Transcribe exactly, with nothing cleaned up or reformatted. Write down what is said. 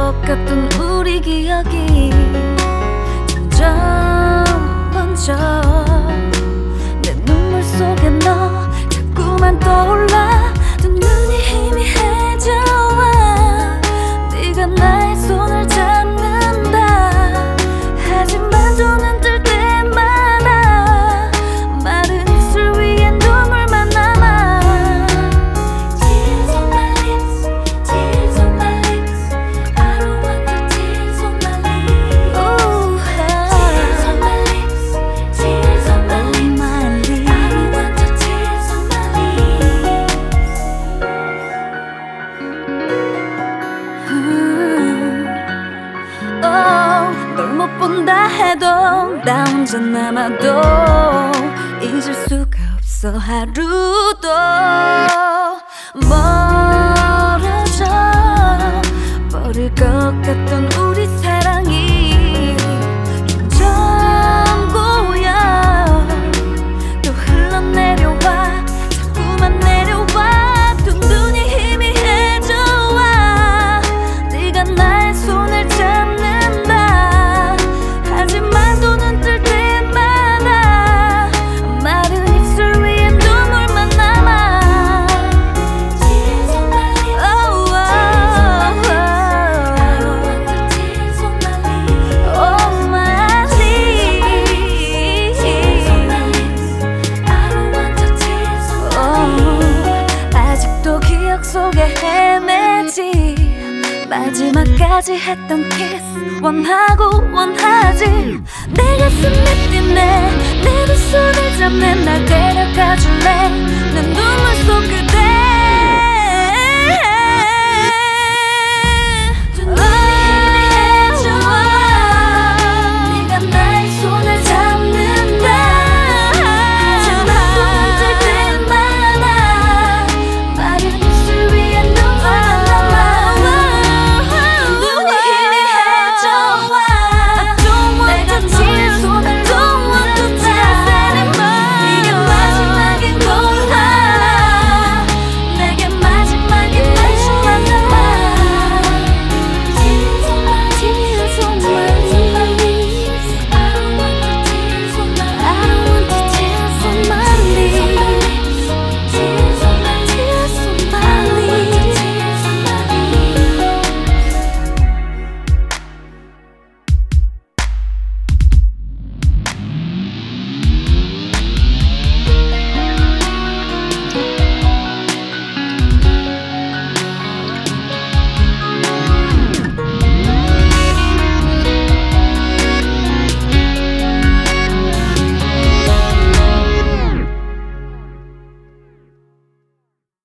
것 같던 우리 기억이 점점 번져. 내 눈물 속에 너 자꾸만 떠올라. 두 눈이 희미해져와. 네가 나의 손을 잡는다. 하지만 두 눈 뜰 때마다 마른 입술 위에 눈물만 남아. Tears on my lips, tears on my lips. I don't want no tears on my lips. Ooh, tears on my lips, tears on my lips. I don't want no tears on my lips. Oh, 널 못 본다 해도 나 혼자 남아도 잊을 수가 없어. 하루도 멀어져 버릴 것 같던 우리 사랑이 점점 고여. 또 흘러내려와. 자꾸만 내려와. 두 눈이 희미해져와. 네가 나의 손을 잡는다. 하지만 두 눈 뜰 때마다 마른 입술 위에 눈물만 남아. Tears on my lips, oh, oh, oh. I don't want no tears on my lips. Oh, my lips. Tears on my lips. I don't want no tears on my lips. 아직도 기억 속에 헤매지. 마지막까지 했던 kiss 원하고 원하지. 내 가슴이 뛰네. 내 두 손을 잡네. 날 데려가 줄래. 내 눈물 속